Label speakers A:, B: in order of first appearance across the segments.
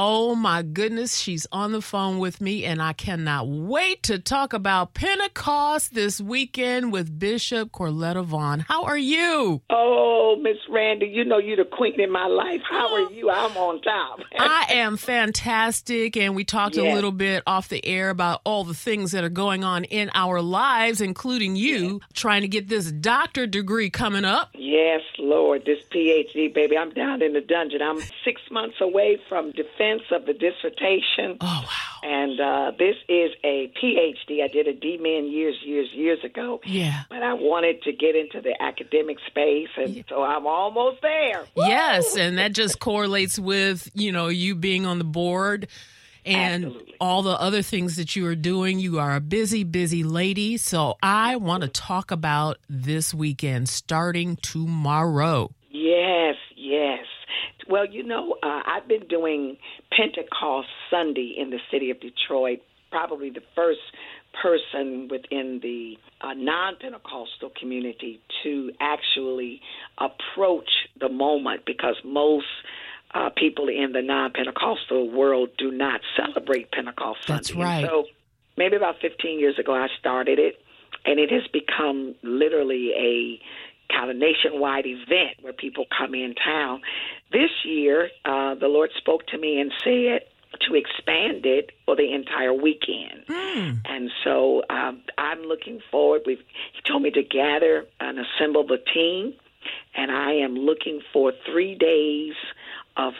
A: Oh, my goodness. She's on the phone with me, and I cannot wait to talk about Pentecost this weekend with Bishop Corletta Vaughn. How are you?
B: Oh, Miss Randy, you know you're the queen in my life. How are you? I'm on top.
A: I am fantastic, and we talked a little bit off the air about all the things that are going on in our lives, including you trying to get this doctor degree coming up.
B: Yes, Lord, this PhD, baby. I'm down in the dungeon. I'm 6 months away from defense of the dissertation.
A: Oh, wow.
B: And this is a PhD. I did a D-Min years ago.
A: Yeah.
B: But I wanted to get into the academic space, and so I'm almost there.
A: Yes, and that just correlates with, you being on the board and
B: Absolutely.
A: all the other things that you are doing. You are a busy, busy lady. So I want to talk about this weekend starting tomorrow.
B: Yes. Well, I've been doing Pentecost Sunday in the city of Detroit, probably the first person within the non-Pentecostal community to actually approach the moment, because most people in the non-Pentecostal world do not celebrate Pentecost Sunday.
A: That's right.
B: And so maybe about 15 years ago I started it, and it has become literally a kind of nationwide event where people come in town. This year, the Lord spoke to me and said to expand it for the entire weekend. And so I'm looking forward. He told me to gather and assemble the team, and I am looking for 3 days of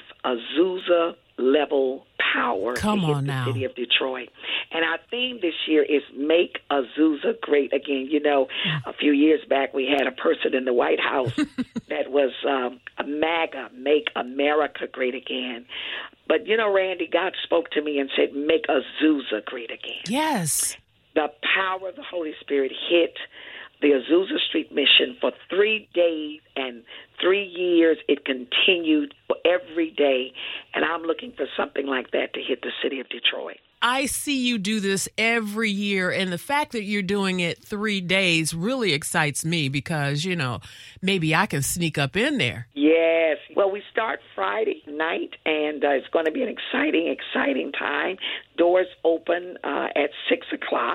B: Azusa-level power
A: Come
B: to hit
A: on
B: the
A: now.
B: city of Detroit. And our theme this year is Make Azusa Great Again. A few years back we had a person in the White House that was a MAGA, Make America Great Again. But, Randy, God spoke to me and said, Make Azusa Great Again.
A: Yes.
B: The power of the Holy Spirit hit the Azusa Street Mission for 3 days and 3 years. It continued for every day, and I'm looking for something like that to hit the city of Detroit.
A: I see you do this every year, and the fact that you're doing it 3 days really excites me because, maybe I can sneak up in there.
B: Yes. Well, we start Friday night, and it's going to be an exciting time. Doors open at 6 o'clock.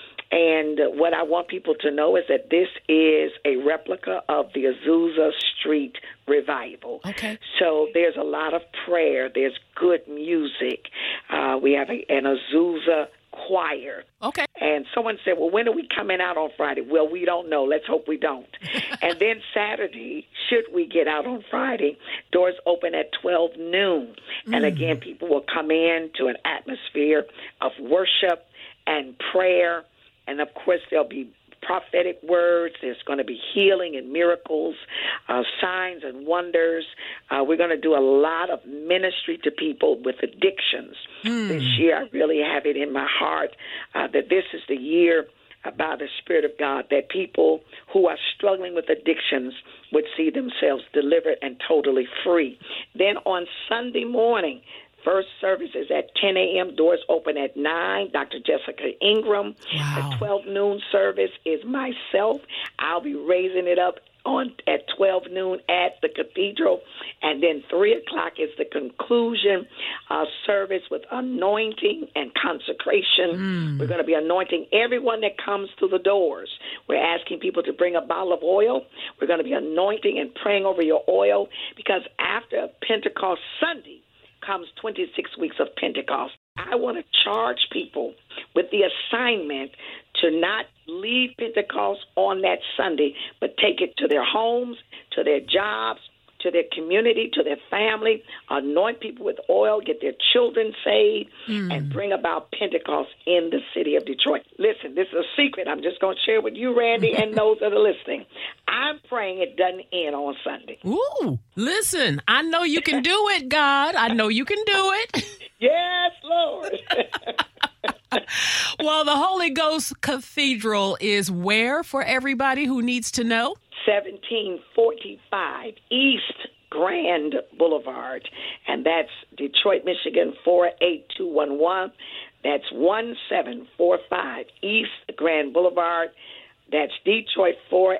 B: And what I want people to know is that this is a replica of the Azusa Street revival.
A: Okay.
B: So there's a lot of prayer. There's good music. We have an Azusa choir.
A: Okay.
B: And someone said, well, when are we coming out on Friday? Well, we don't know. Let's hope we don't. And then Saturday, should we get out on Friday, doors open at 12 noon. And again, people will come in to an atmosphere of worship and prayer. And, of course, there'll be prophetic words. There's going to be healing and miracles, signs and wonders. We're going to do a lot of ministry to people with addictions. This year, I really have it in my heart that this is the year by the Spirit of God that people who are struggling with addictions would see themselves delivered and totally free. Then on Sunday morning, first service is at 10 a.m. Doors open at 9. Dr. Jessica Ingram.
A: Wow.
B: The 12 noon service is myself. I'll be raising it up at 12 noon at the cathedral. And then 3 o'clock is the conclusion service with anointing and consecration. We're going to be anointing everyone that comes through the doors. We're asking people to bring a bottle of oil. We're going to be anointing and praying over your oil, because after Pentecost Sunday comes 26 weeks of Pentecost. I want to charge people with the assignment to not leave Pentecost on that Sunday, but take it to their homes, to their jobs, to their community, to their family, anoint people with oil, get their children saved, and bring about Pentecost in the city of Detroit. Listen, this is a secret. I'm just going to share with you, Randy, and those that are listening. I'm praying it doesn't end on Sunday.
A: Ooh, listen, I know you can do it, God. I know you can do it.
B: Yes, Lord.
A: Well, the Holy Ghost Cathedral is where for everybody who needs to know?
B: 1745 East Grand Boulevard, and that's Detroit, Michigan, 48211. That's 1745 East Grand Boulevard, That's Detroit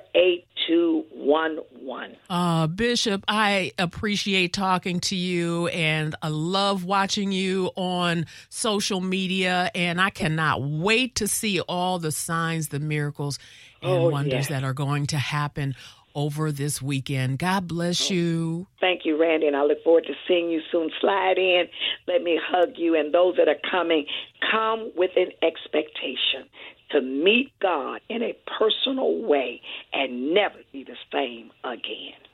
B: 48211.
A: Bishop, I appreciate talking to you, and I love watching you on social media, and I cannot wait to see all the signs, the miracles, and wonders that are going to happen over this weekend. God bless you.
B: Thank you, Randy, and I look forward to seeing you soon. Slide in, let me hug you, and those that are coming, come with an expectation to meet God in a personal way and never be the same again.